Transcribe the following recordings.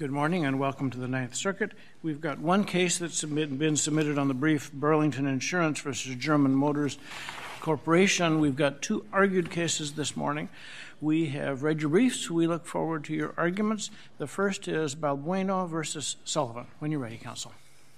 Good morning and welcome to the Ninth Circuit. We've got one case that's been submitted on the brief, Burlington Insurance versus German Motors Corporation. We've got two argued cases this morning. We have read your briefs. We look forward to your arguments. The first is Balbuena versus Sullivan. When you're ready, counsel.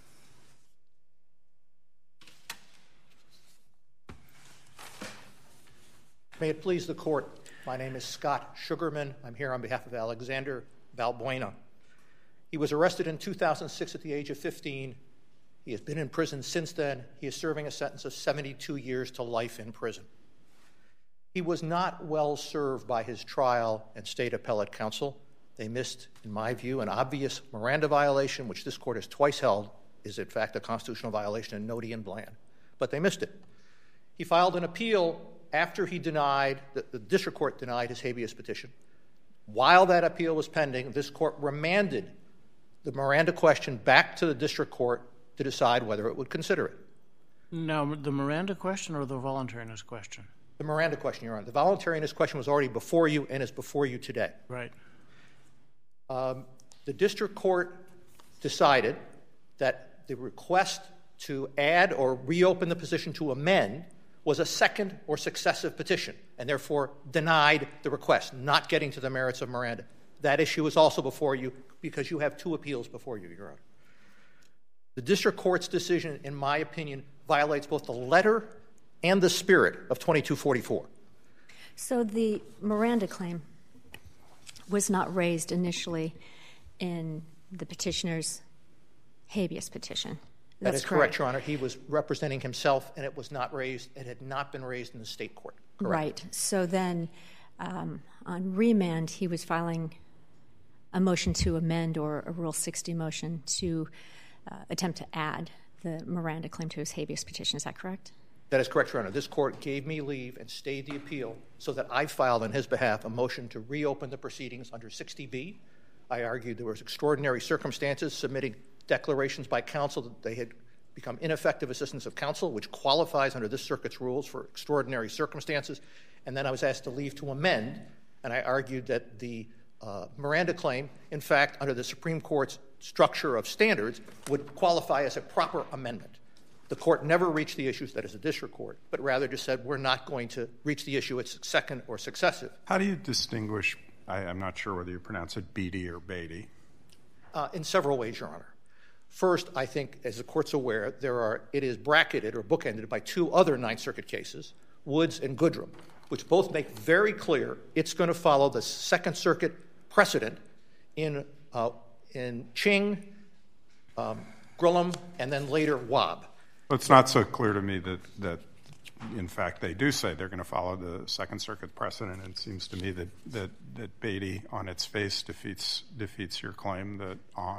May it please the court, my name is Scott Sugarman. I'm here on behalf of Alexander Balbuena. He was arrested in 2006 at the age of 15. He has been in prison since then. He is serving a sentence of 72 years to life in prison. He was not well served by his trial and state appellate counsel. They missed, in my view, an obvious Miranda violation, which this court has twice held is in fact a constitutional violation in Nodi and Bland. But they missed it. He filed an appeal after he denied, the district court denied his habeas petition. While that appeal was pending, this court remanded the Miranda question back to the district court to decide whether it would consider it. Now, the Miranda question or the voluntariness question? The Miranda question, Your Honor. The voluntariness question was already before you and is before you today. Right. The district court decided that the request to add or reopen the petition to amend was a second or successive petition, and therefore denied the request, not getting to the merits of Miranda. That issue is also before you because you have two appeals before you, Your Honor. The district court's decision, in my opinion, violates both the letter and the spirit of 2244. So the Miranda claim was not raised initially in the petitioner's habeas petition. That is correct, Your Honor. He was representing himself, and it was not raised. It had not been raised in the state court. Correct. Right. So then on remand, he was filing a motion to amend or a Rule 60 motion to attempt to add the Miranda claim to his habeas petition. Is that correct? That is correct, Your Honor. This court gave me leave and stayed the appeal so that I filed on his behalf a motion to reopen the proceedings under 60B. I argued there was extraordinary circumstances, submitting declarations by counsel that they had become ineffective assistance of counsel, which qualifies under this circuit's rules for extraordinary circumstances. And then I was asked to leave to amend, and I argued that the Miranda claim, in fact, under the Supreme Court's structure of standards, would qualify as a proper amendment. The court never reached the issues, that is a district court, but rather just said we're not going to reach the issue, it's second or successive. How do you distinguish, I'm not sure whether you pronounce it Beatty or Beatty? In several ways, Your Honor. First, I think, as the court's aware, it is bracketed or bookended by two other Ninth Circuit cases, Woods and Goodrum, which both make very clear it's going to follow the Second Circuit precedent in Ching, Grillam, and then later Wabb. Well, it's not so clear to me that in fact, they do say they're going to follow the Second Circuit precedent. And it seems to me that Beatty, on its face, defeats your claim that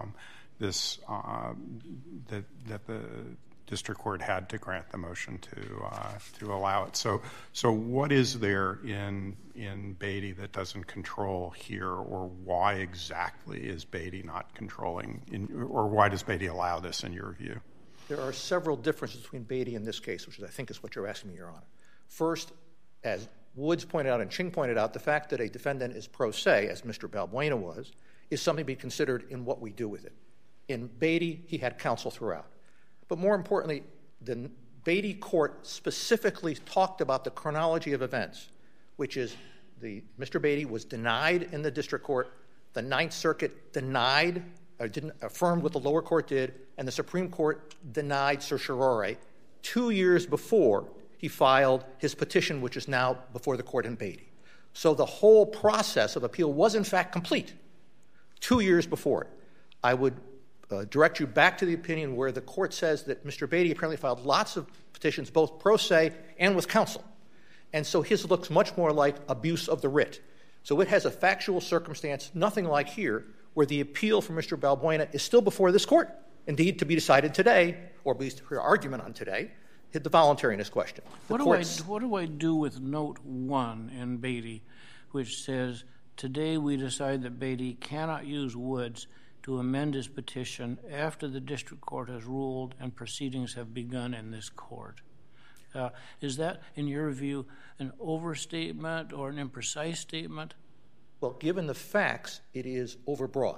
that the district court had to grant the motion to allow it. So what is there in Beatty that doesn't control here, or why exactly is Beatty not controlling, or why does Beatty allow this in your view? There are several differences between Beatty and this case, which I think is what you're asking me, Your Honor. First, as Woods pointed out and Ching pointed out, the fact that a defendant is pro se, as Mr. Balbuena was, is something to be considered in what we do with it. In Beatty, he had counsel throughout. But more importantly, the Beatty court specifically talked about the chronology of events, which is Mr. Beatty was denied in the district court, the Ninth Circuit denied, or didn't affirm what the lower court did, and the Supreme Court denied certiorari 2 years before he filed his petition, which is now before the court in Beatty. So the whole process of appeal was in fact complete 2 years before it. I would direct you back to the opinion where the court says that Mr. Beatty apparently filed lots of petitions, both pro se and with counsel. And so his looks much more like abuse of the writ. So it has a factual circumstance, nothing like here, where the appeal for Mr. Balbuena is still before this court, indeed to be decided today, or at least for argument on today, hit the voluntariness question. What do I do with note 1 in Beatty, which says, today we decide that Beatty cannot use Woods to amend his petition after the district court has ruled and proceedings have begun in this court. Is that, in your view, an overstatement or an imprecise statement? Well, given the facts, it is overbroad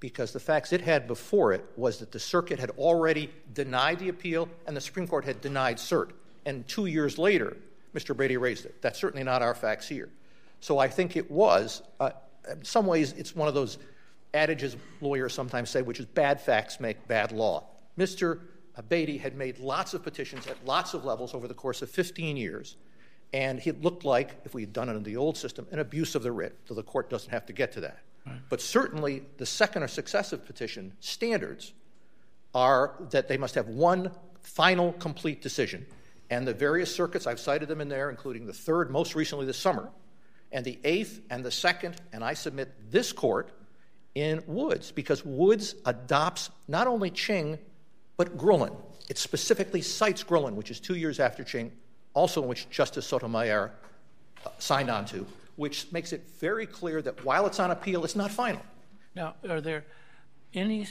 because the facts it had before it was that the circuit had already denied the appeal and the Supreme Court had denied cert. And 2 years later, Mr. Beatty raised it. That's certainly not our facts here. So I think it was, in some ways, it's one of those adages lawyers sometimes say, which is bad facts make bad law. Mr. Beatty had made lots of petitions at lots of levels over the course of 15 years, and it looked like, if we had done it in the old system, an abuse of the writ, though the court doesn't have to get to that. Right. But certainly the second or successive petition standards are that they must have one final complete decision. And the various circuits, I've cited them in there, including the third most recently this summer, and the eighth and the second, and I submit this court in Woods, because Woods adopts not only Ching, but Grulin. It specifically cites Grulin, which is 2 years after Ching, also in which Justice Sotomayor signed on to, which makes it very clear that while it's on appeal, it's not final. Now, are there any...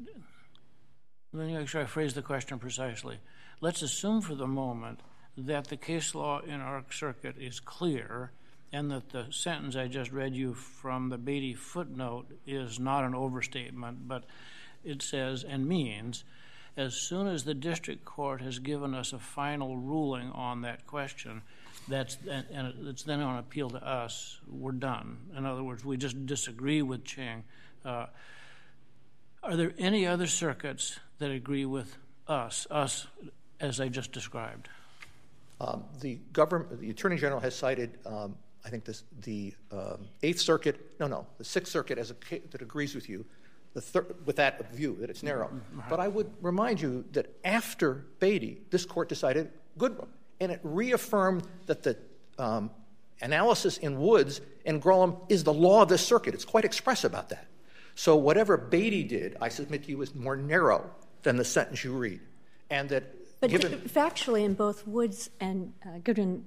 Let me make sure I phrase the question precisely. Let's assume for the moment that the case law in our circuit is clear and that the sentence I just read you from the Beatty footnote is not an overstatement, but it says and means, as soon as the district court has given us a final ruling on that question, and it's then on appeal to us, we're done. In other words, we just disagree with Ching. Are there any other circuits that agree with us as I just described? The Attorney General has cited, I think, the Eighth Circuit, the Sixth Circuit that agrees with you, with that view, that it's narrow. Right. But I would remind you that after Beatty, this court decided Goodrum, and it reaffirmed that the analysis in Woods and Grulin is the law of this circuit. It's quite express about that. So whatever Beatty did, I submit to you, is more narrow than the sentence you read. And that but factually, in both Woods and Goodrum,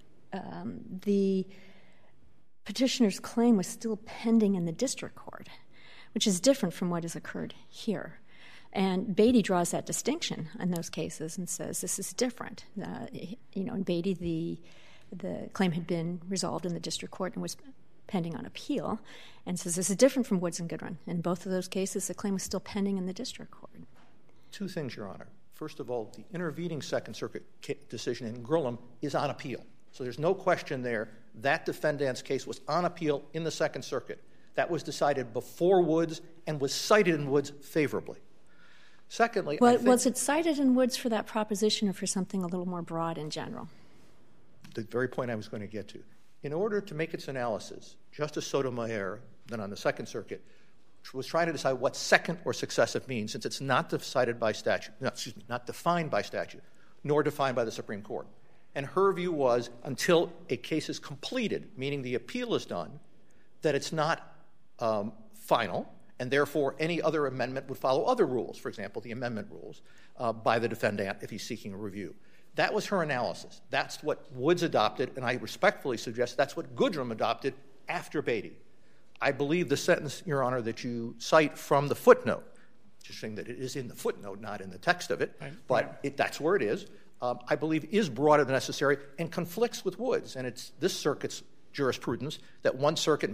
the petitioner's claim was still pending in the district court, which is different from what has occurred here. And Beatty draws that distinction in those cases and says this is different. In Beatty, the claim had been resolved in the district court and was pending on appeal, and says this is different from Woods and Goodrum. In both of those cases, the claim was still pending in the district court. Two things, Your Honor. First of all, the intervening Second Circuit decision in Grulin is on appeal. So there's no question there. That defendant's case was on appeal in the Second Circuit. That was decided before Woods and was cited in Woods favorably. Secondly, was it cited in Woods for that proposition or for something a little more broad in general? The very point I was going to get to. In order to make its analysis, Justice Sotomayor, then on the Second Circuit, was trying to decide what second or successive means, since it's not decided by statute, not defined by statute, nor defined by the Supreme Court. And her view was, until a case is completed, meaning the appeal is done, that it's not final, and therefore any other amendment would follow other rules, for example, the amendment rules, by the defendant if he's seeking a review. That was her analysis. That's what Woods adopted, and I respectfully suggest that's what Goodrum adopted after Beatty. I believe the sentence, Your Honor, that you cite from the footnote, just saying that it is in the footnote, not in the text of it, but that's where it is, I believe is broader than necessary and conflicts with Woods. And it's this circuit's jurisprudence that one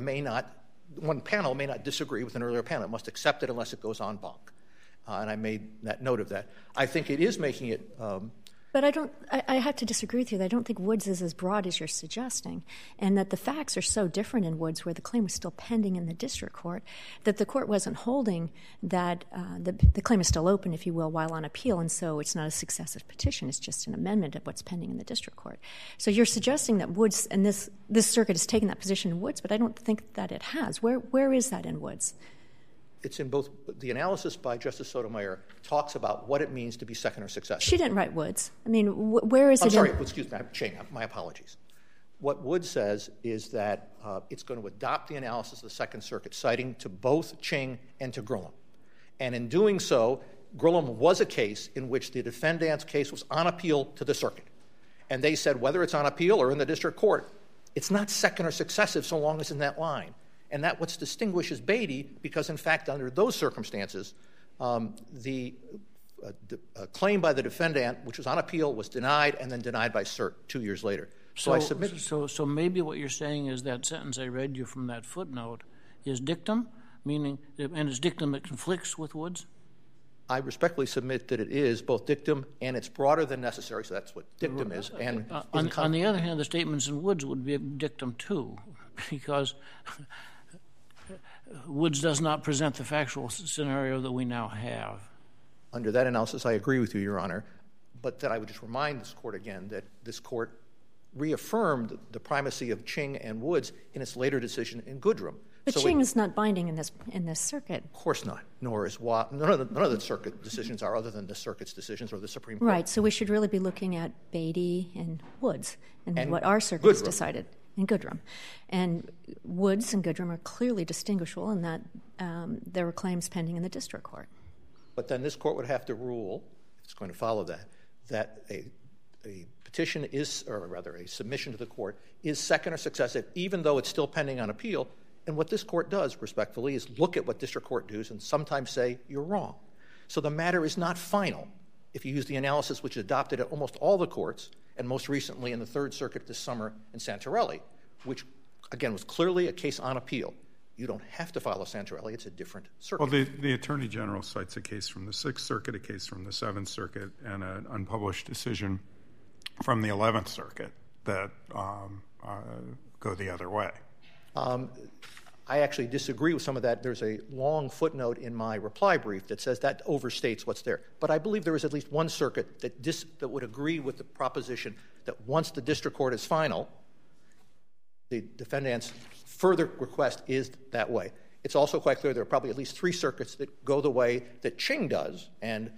panel may not disagree with an earlier panel. It must accept it unless it goes en banc. And I made that note of that. I think it is making it... But I have to disagree with you. I don't think Woods is as broad as you're suggesting, and that the facts are so different in Woods, where the claim was still pending in the district court, that the court wasn't holding that the claim is still open, if you will, while on appeal, and so it's not a successive petition. It's just an amendment of what's pending in the district court. So you're suggesting that Woods, and this circuit has taken that position in Woods, but I don't think that it has. Where is that in Woods? It's in both. The analysis by Justice Sotomayor talks about what it means to be second or successive. She didn't write Woods. I mean, where is it? I'm sorry, excuse me, my apologies. What Woods says is that it's going to adopt the analysis of the Second Circuit, citing to both Ching and to Grulin. And in doing so, Grulin was a case in which the defendant's case was on appeal to the circuit. And they said whether it's on appeal or in the district court, it's not second or successive so long as it's in that line. And that's what distinguishes Beatty, because, in fact, under those circumstances, the claim by the defendant, which was on appeal, was denied and then denied by cert 2 years later. So I submit... So maybe what you're saying is that sentence I read you from that footnote is dictum, meaning, and it's dictum that conflicts with Woods? I respectfully submit that it is both dictum and it's broader than necessary, so that's what dictum is. And on the other hand, the statements in Woods would be dictum too, because Woods does not present the factual scenario that we now have. Under that analysis, I agree with you, Your Honor, but that I would just remind this Court again that this Court reaffirmed the primacy of Ching and Woods in its later decision in Goodrum. But so Ching is not binding in this circuit. Of course not, nor is none of the circuit decisions are other than the circuit's decisions or the Supreme Court. Right, so we should really be looking at Beatty and Woods and what our circuits decided in Goodrum. And Woods and Goodrum are clearly distinguishable in that there were claims pending in the district court. But then this Court would have to rule, if it's going to follow that a petition is, or rather a submission to the Court, is second or successive, even though it's still pending on appeal. And what this Court does, respectfully, is look at what district court does and sometimes say, you're wrong. So the matter is not final if you use the analysis which is adopted at almost all the courts, and most recently in the Third Circuit this summer in Santorelli, which, again, was clearly a case on appeal. You don't have to follow Santorelli. It's a different circuit. Well, the Attorney General cites a case from the Sixth Circuit, a case from the Seventh Circuit, and an unpublished decision from the 11th Circuit that go the other way. I actually disagree with some of that. There's a long footnote in my reply brief that says that overstates what's there. But I believe there is at least one circuit that would agree with the proposition that once the district court is final, the defendant's further request is that way. It's also quite clear there are probably at least 3 circuits that go the way that Ching does, and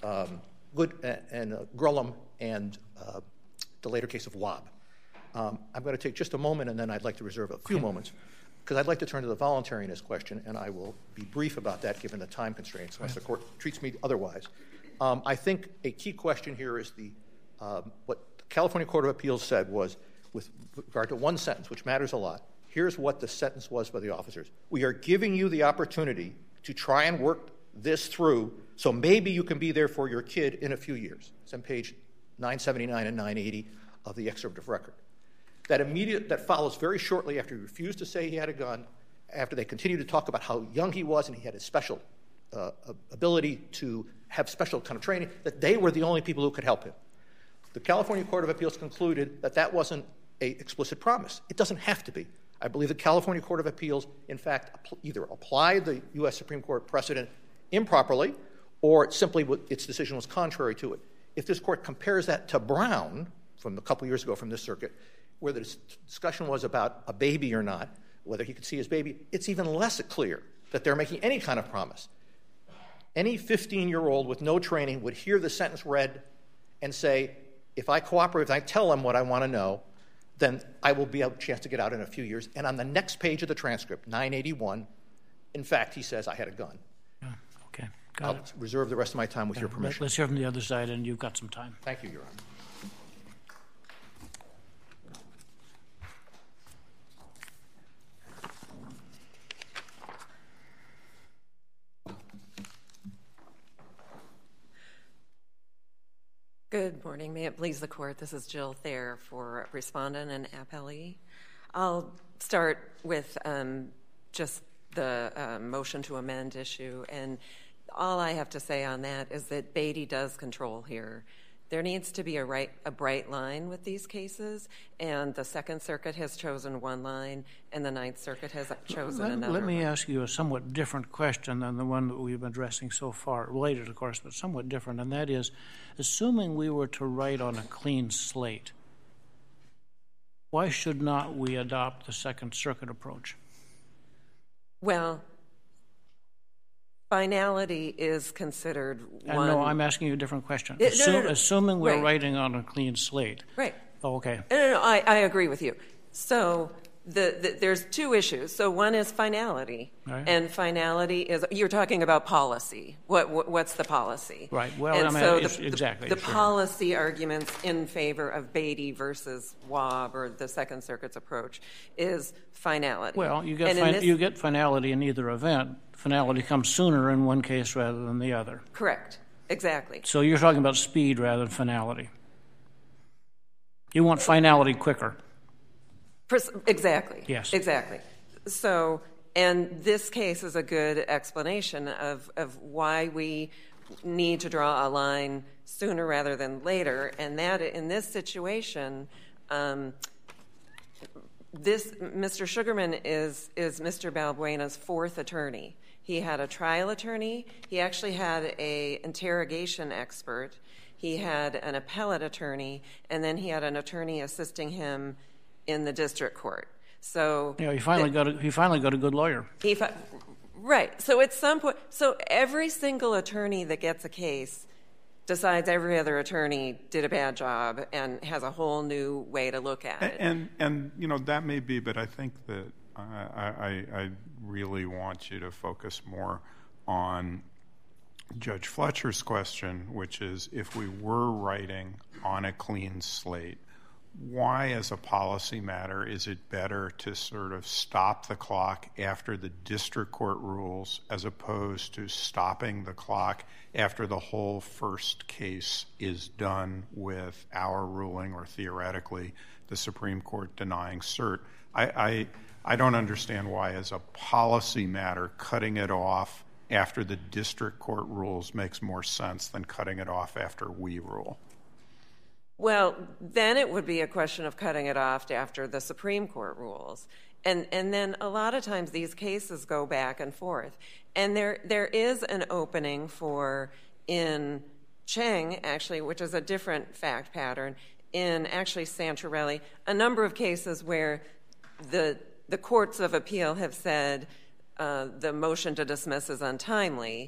Grullam, and the later case of Wabb. I'm going to take just a moment, and then I'd like to reserve a few moments, because I'd like to turn to the voluntariness question, and I will be brief about that given the time constraints, unless the Court treats me otherwise. I think a key question here is what the California Court of Appeals said was, with regard to one sentence, which matters a lot, here's what the sentence was by the officers. We are giving you the opportunity to try and work this through, so maybe you can be there for your kid in a few years. It's on page 979 and 980 of the excerpt of record. That follows very shortly after he refused to say he had a gun, after they continued to talk about how young he was and he had a special ability to have special kind of training, that they were the only people who could help him. The California Court of Appeals concluded that that wasn't an explicit promise. It doesn't have to be. I believe the California Court of Appeals, in fact, either applied the U.S. Supreme Court precedent improperly or simply its decision was contrary to it. If this Court compares that to Brown from a couple years ago from this circuit, where the discussion was about a baby or not, whether he could see his baby, it's even less clear that they're making any kind of promise. Any 15-year-old with no training would hear the sentence read and say, if I cooperate, if I tell them what I want to know, then I will be able a chance to get out in a few years. And on the next page of the transcript, 981, in fact, he says, I had a gun. Okay, I'll reserve the rest of my time with your permission. Let's hear from the other side, and you've got some time. Thank you, Your Honor. Good morning. May it please the Court. This is Jill Thayer for Respondent and Appellee. I'll start with just the motion to amend issue, and all I have to say on that is that Beatty does control here. There needs to be a bright line with these cases, and the Second Circuit has chosen one line, and the Ninth Circuit has chosen another. Let me ask you a somewhat different question than the one that we've been addressing so far, related, of course, but somewhat different, and that is, assuming we were to write on a clean slate, why should not we adopt the Second Circuit approach? Well, finality is considered one. No, I'm asking you a different question. No. Assuming we're writing on a clean slate. Right. Oh, okay. No, I agree with you. So there's 2 issues. So one is finality, right. And finality is, you're talking about policy. What's the policy? Right. Well, and so exactly. The policy arguments in favor of Beatty versus Wabb, or the Second Circuit's approach, is finality. Well, you get finality in either event. Finality comes sooner in one case rather than the other. Correct. Exactly. So you're talking about speed rather than finality. You want finality quicker. Exactly. Yes. Exactly. So And this case is a good explanation of why we need to draw a line sooner rather than later, and that in this situation, Mr. Sugarman is Mr. Balbuena's fourth attorney. He had a trial attorney. He actually had an interrogation expert. He had an appellate attorney, and then he had an attorney assisting him in the district court. So he finally got a good lawyer. Right. So at some point, so every single attorney that gets a case decides every other attorney did a bad job and has a whole new way to look at it. And that may be, but I think that I really want you to focus more on Judge Fletcher's question, which is, if we were writing on a clean slate, why, as a policy matter, is it better to sort of stop the clock after the district court rules as opposed to stopping the clock after the whole first case is done with our ruling or theoretically the Supreme Court denying cert? I don't understand why, as a policy matter, cutting it off after the district court rules makes more sense than cutting it off after we rule. Well, then it would be a question of cutting it off after the Supreme Court rules. And then a lot of times these cases go back and forth. And there is an opening for, in Cheng, actually, which is a different fact pattern, in actually Santorelli, a number of cases where the courts of appeal have said the motion to dismiss is untimely,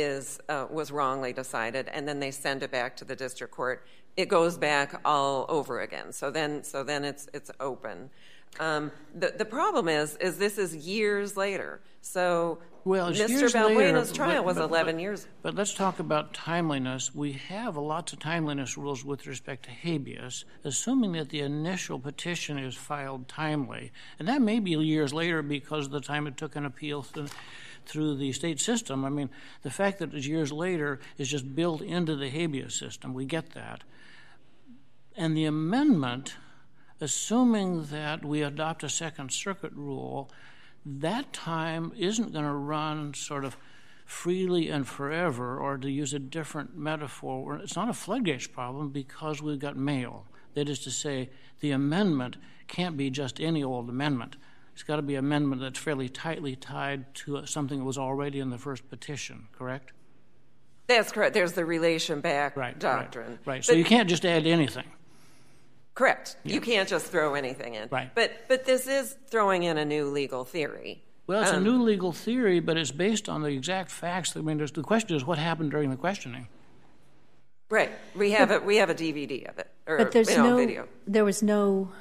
was wrongly decided, and then they send it back to the district court. It goes back all over again. So then it's open. The problem is this is years later. So Mr. Balbuena's trial was 11 years. But let's talk about timeliness. We have lots of timeliness rules with respect to habeas, assuming that the initial petition is filed timely. And that may be years later because of the time it took an appeal through the state system. I mean, the fact that it's years later is just built into the habeas system. We get that. And the amendment, assuming that we adopt a Second Circuit rule, that time isn't going to run sort of freely and forever, or to use a different metaphor, it's not a floodgates problem because we've got mail. That is to say, the amendment can't be just any old amendment. It's got to be an amendment that's fairly tightly tied to something that was already in the first petition, correct? That's correct. There's the relation back doctrine. Right. So you can't just add anything. Correct. Yeah. You can't just throw anything in. Right. But this is throwing in a new legal theory. Well, it's a new legal theory, but it's based on the exact facts. I mean, the question is what happened during the questioning. Right. We have a DVD of it, or but there's video. There was no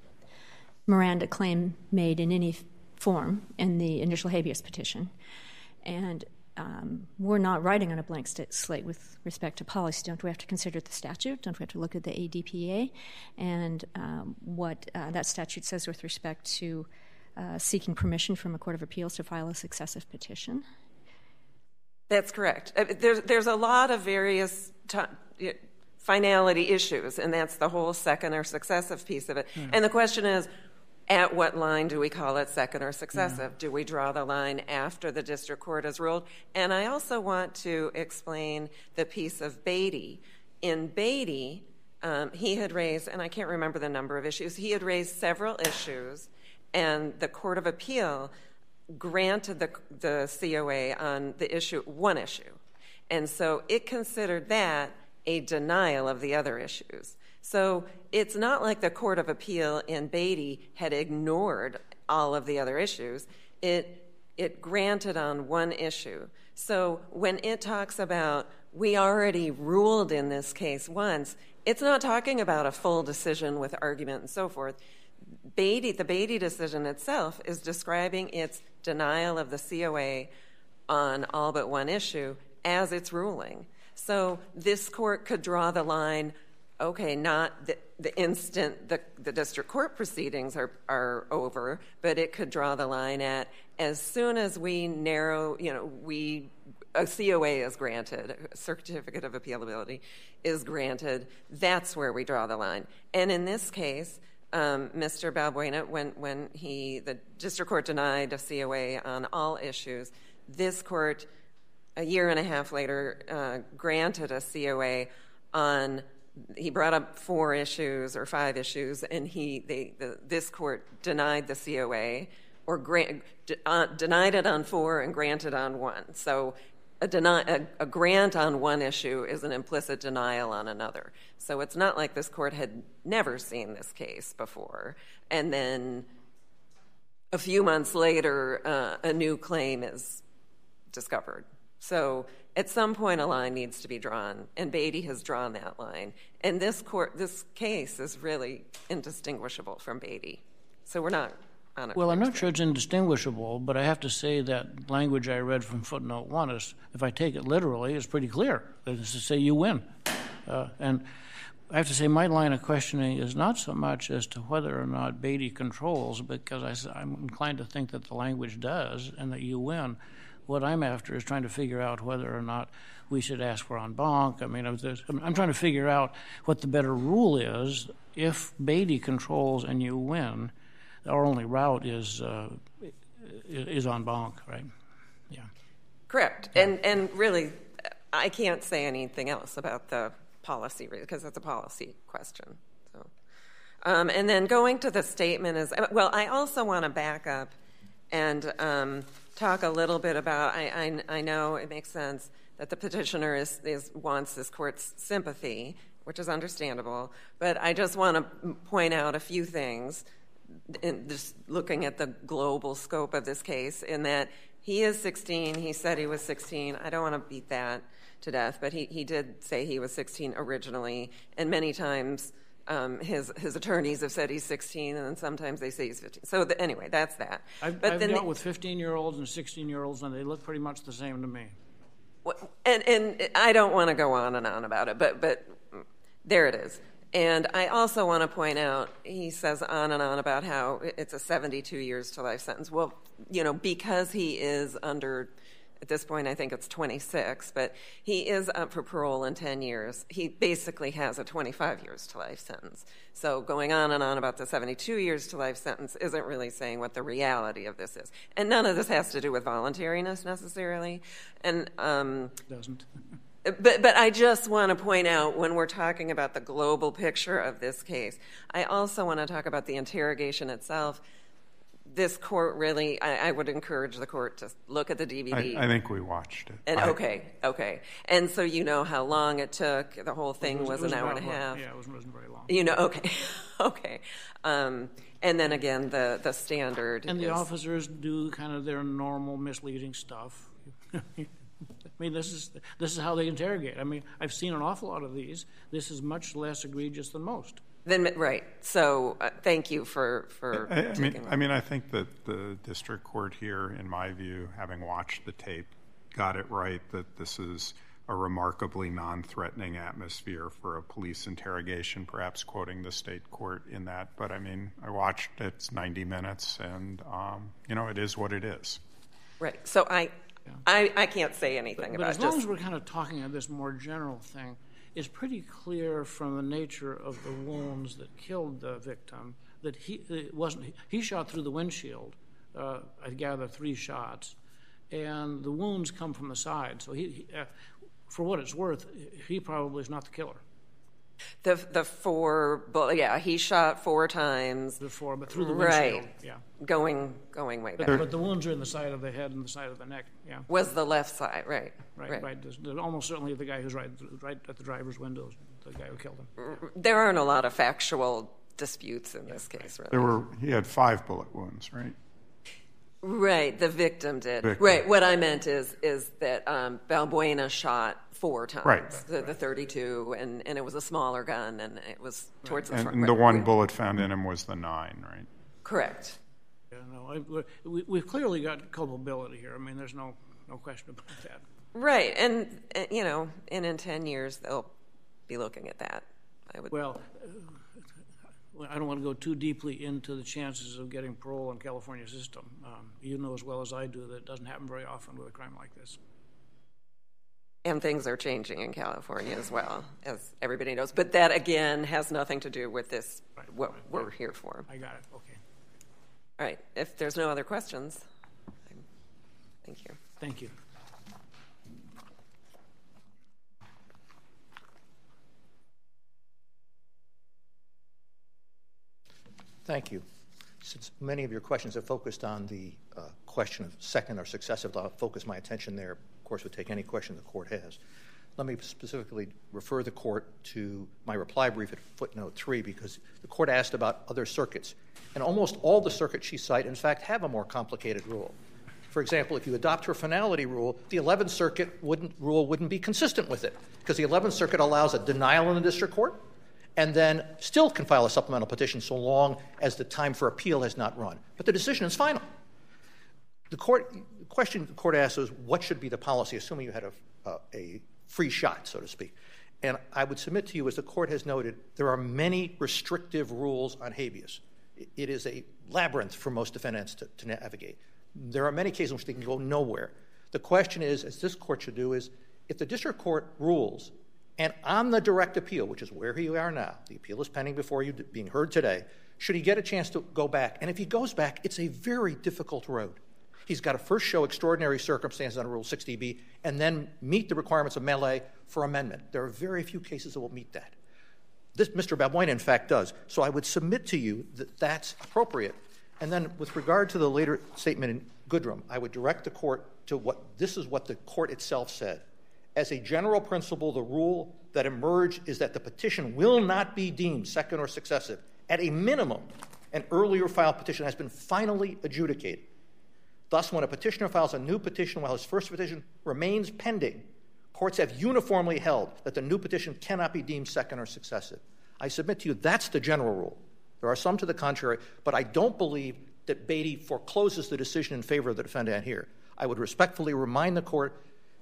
Miranda claim made in any form in the initial habeas petition, and we're not writing on a blank slate with respect to policy. Don't we have to consider the statute? Don't we have to look at the ADPA and what that statute says with respect to seeking permission from a court of appeals to file a successive petition? That's correct. There's a lot of various finality issues, and that's the whole second or successive piece of it. Mm. And the question is, at what line do we call it second or successive? Yeah. Do we draw the line after the district court has ruled? And I also want to explain the piece of Beatty. In Beatty, he had raised, and I can't remember the number of issues, he had raised several issues, and the Court of Appeal granted the COA on one issue. And so it considered that a denial of the other issues. So it's not like the Court of Appeal in Beatty had ignored all of the other issues. It granted on one issue. So when it talks about we already ruled in this case once, it's not talking about a full decision with argument and so forth. The Beatty decision itself is describing its denial of the COA on all but one issue as its ruling. So this court could draw the line, okay, not the instant the district court proceedings are over, but it could draw the line at as soon as we narrow, a COA is granted, a certificate of appealability is granted, that's where we draw the line. And in this case, Mr. Balbuena, when the district court denied a COA on all issues, this court, a year and a half later, granted a COA on. He brought up 4 issues or 5 issues, and this court denied the COA or denied it on 4 and granted on 1. So a grant on one issue is an implicit denial on another. So it's not like this court had never seen this case before. And then a few months later, a new claim is discovered. So at some point, a line needs to be drawn, and Beatty has drawn that line. And this case is really indistinguishable from Beatty. So we're not on it. Well, I'm not sure it's indistinguishable, but I have to say that language I read from footnote 1 is, if I take it literally, is pretty clear. That is to say, you win. And I have to say my line of questioning is not so much as to whether or not Beatty controls, because I'm inclined to think that the language does and that you win. What I'm after is trying to figure out whether or not we should ask for en banc. I mean, I'm trying to figure out what the better rule is. If Beatty controls and you win, our only route is en banc, right? Yeah. Correct. And really, I can't say anything else about the policy, because it's a policy question. So, and then going to the statement is, well, I also want to back up and talk a little bit about, I know it makes sense that the petitioner wants this court's sympathy, which is understandable, but I just want to point out a few things in just looking at the global scope of this case, in that he is 16. He said he was 16. I don't want to beat that to death, but he did say he was 16 originally, and many times his attorneys have said he's 16, and then sometimes they say he's 15. So anyway, that's that. I've dealt with 15-year-olds and 16-year-olds, and they look pretty much the same to me. And I don't want to go on and on about it, but there it is. And I also want to point out, he says on and on about how it's a 72 years to life sentence. Well, because he is under, at this point I think it's 26, but he is up for parole in 10 years. He basically has a 25 years to life sentence. So going on and on about the 72 years to life sentence isn't really saying what the reality of this is. And none of this has to do with voluntariness necessarily. And doesn't. But I just want to point out, when we're talking about the global picture of this case, I also want to talk about the interrogation itself. This court really, I would encourage the court to look at the DVD. I think we watched it. And okay. And so you know how long it took. The whole thing was an hour and a half. Yeah, it wasn't very long. Okay. And then again, the standard. And the officers do kind of their normal misleading stuff. I mean, this is how they interrogate. I mean, I've seen an awful lot of these. This is much less egregious than most. Right. So thank you for taking that. I think that the district court here, in my view, having watched the tape, got it right that this is a remarkably non-threatening atmosphere for a police interrogation, perhaps quoting the state court in that. But, I watched it. It's 90 minutes, and, it is what it is. Right. So I can't say anything about it. But as long as we're kind of talking about this more general thing, it's pretty clear from the nature of the wounds that killed the victim that he shot through the windshield, I gather 3 shots, and the wounds come from the side. So he for what it's worth, he probably is not the killer. The 4, he shot 4 times. But through the windshield. Right. Yeah. Going way back. But the wounds are in the side of the head and the side of the neck. Yeah. Was the left side, right. There's almost certainly the guy who's right at the driver's window, the guy who killed him. There aren't a lot of factual disputes in this case, really. He had 5 bullet wounds, right? Right, the victim did. Right, what I meant is that Balbuena shot 4 times, right. The 32, and it was a smaller gun, and it was towards the front. And the one bullet found in him was the 9, right? Correct. Yeah, no, we've clearly got culpability here. There's no question about that. Right, and in 10 years they'll be looking at that. Well, I don't want to go too deeply into the chances of getting parole in the California system. You know as well as I do that it doesn't happen very often with a crime like this. And things are changing in California as well, as everybody knows. But that, again, has nothing to do with this, what we're here for. I got it. Okay. All right. If there's no other questions, thank you. Thank you. Thank you. Since many of your questions have focused on the question of second or successive, I'll focus my attention there. Of course, would take any question the court has. Let me specifically refer the court to my reply brief at footnote 3, because the court asked about other circuits. And almost all the circuits she cited, in fact, have a more complicated rule. For example, if you adopt her finality rule, the 11th Circuit wouldn't be consistent with it, because the 11th Circuit allows a denial in the district court and then still can file a supplemental petition so long as the time for appeal has not run. But the decision is final. The question the court asked was, what should be the policy, assuming you had a free shot, so to speak. And I would submit to you, as the court has noted, there are many restrictive rules on habeas. It is a labyrinth for most defendants to navigate. There are many cases in which they can go nowhere. The question is, as this court should do, is if the district court rules, and on the direct appeal, which is where you are now, the appeal is pending before you, being heard today, should he get a chance to go back? And if he goes back, it's a very difficult road. He's got to first show extraordinary circumstances under Rule 60B and then meet the requirements of melee for amendment. There are very few cases that will meet that. This Mr. Balbuena, in fact, does. So I would submit to you that that's appropriate. And then with regard to the later statement in Goodrum, I would direct the court to this is what the court itself said. As a general principle, the rule that emerged is that the petition will not be deemed second or successive. At a minimum, an earlier filed petition has been finally adjudicated. Thus, when a petitioner files a new petition while his first petition remains pending, courts have uniformly held that the new petition cannot be deemed second or successive. I submit to you that's the general rule. There are some to the contrary, but I don't believe that Beatty forecloses the decision in favor of the defendant here. I would respectfully remind the court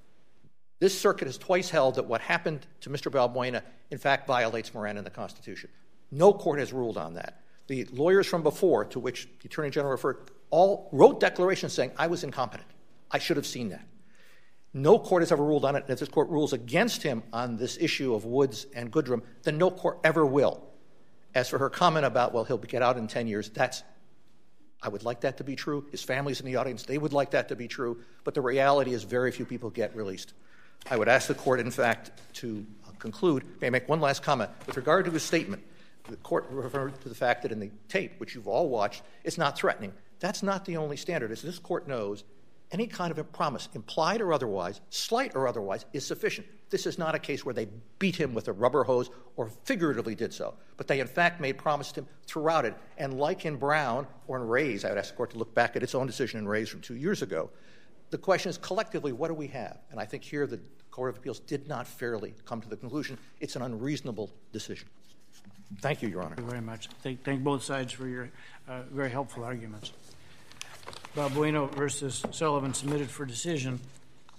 this circuit has twice held that what happened to Mr. Balbuena, in fact, violates Miranda and the Constitution. No court has ruled on that. The lawyers from before, to which the Attorney General referred, all wrote declarations saying, I was incompetent. I should have seen that. No court has ever ruled on it. And if this court rules against him on this issue of Woods and Goodrum, then no court ever will. As for her comment about, well, he'll get out in 10 years, I would like that to be true. His family's in the audience. They would like that to be true. But the reality is very few people get released. I would ask the court, in fact, to conclude. May I make one last comment? With regard to his statement, the court referred to the fact that in the tape, which you've all watched, it's not threatening. That's not the only standard. As this court knows, any kind of a promise, implied or otherwise, slight or otherwise, is sufficient. This is not a case where they beat him with a rubber hose or figuratively did so. But they, in fact, made promises to him throughout it. And like in Brown or in Ray's, I would ask the court to look back at its own decision in Ray's from 2 years ago. The question is, collectively, what do we have? And I think here the Court of Appeals did not fairly come to the conclusion it's an unreasonable decision. Thank you, Your Honor. Thank you very much. Thank both sides for your very helpful arguments. Balbuena versus Sullivan submitted for decision.